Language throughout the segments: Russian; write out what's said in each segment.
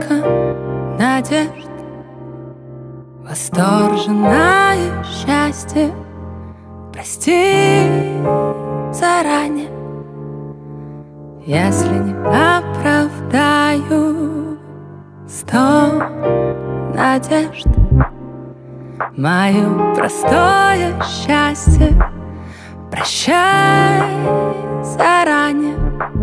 облако надежд, восторженное счастье. Прости заранее, если не оправдаю 100 надежд. Мое простое счастье прощай заранее,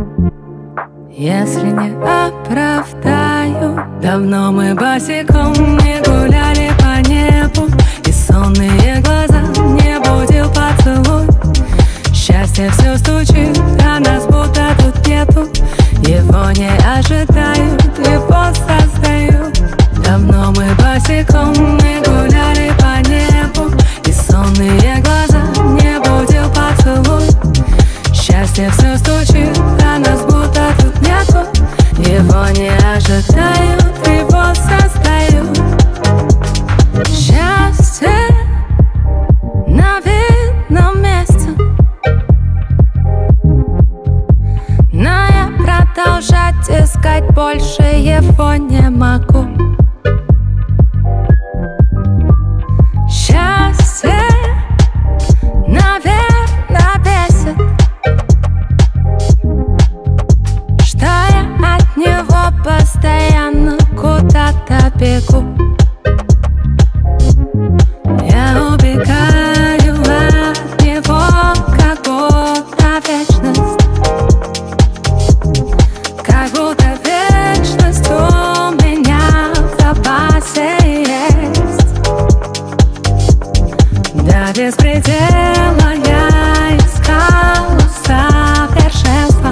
если не оправдаю. Давно мы босиком не гуляли по небу, и сонные глаза не будил поцелуй. Счастье все стучит, а нас будто тут нету. Его не ожидают, его создают. Давно мы босиком не гуляли по небу, и сонные глаза не будил поцелуй. Счастье все стучит, а нас будто тут нету. Его не ожидают, его создают. Счастье на видном месте, но я продолжать искать больше его не могу. Счастье, наверное, бесит, что я от него постоянно куда-то бегу. Я убегаю от него, как будто вечность, как будто вечность у меня в запасе есть. До беспредела я искала совершенства,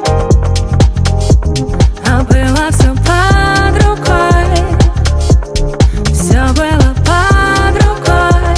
а было все под рукой, все было под рукой.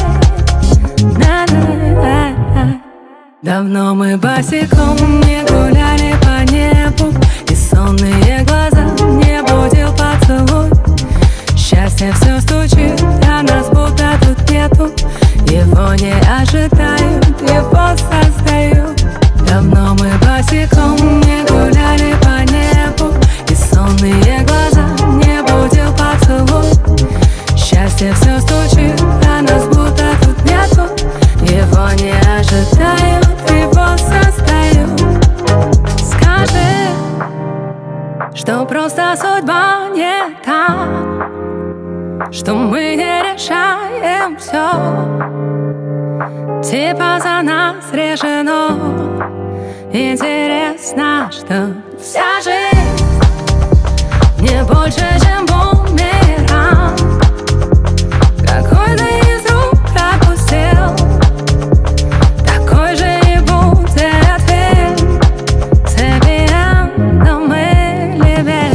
Давно мы босиком не гуляли по небу, и сонные глаза не будил поцелуй. Счастье все стучит, а нас будто тут нету. Его не ожидают, его создают. Давно мы босиком не гуляли по небу, и сонные глаза не будил поцелуй. Счастье все стучит, а нас будто тут нету. Его не ожидают, его создают. Скажи, что просто судьба не та, что мы не решаем все, типа за нас решено. Интересно, что вся жизнь не больше, чем бумеранг, какой-то из рук пропустил, такой же и будет ответ. Сэппи-эндом или без.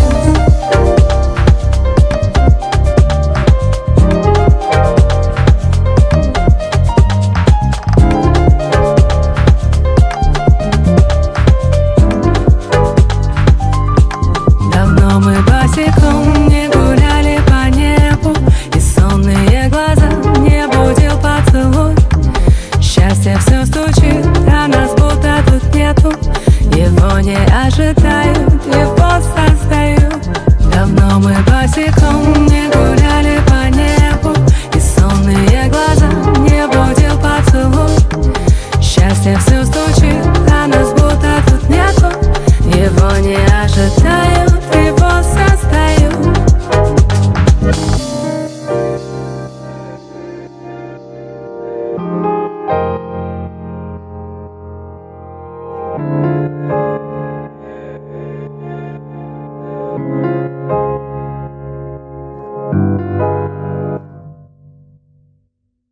Давно мы босиком не гуляли по небу, и сонные глаза не будил поцелуй. Счастье все стучит, а нас будто тут нету. Его не ожидают, его создают. Давно мы босиком не гуляли по небу, и сонные глаза не будил поцелуй. Счастье все стучит, а нас будто тут нету. Его не ожидают, его создают.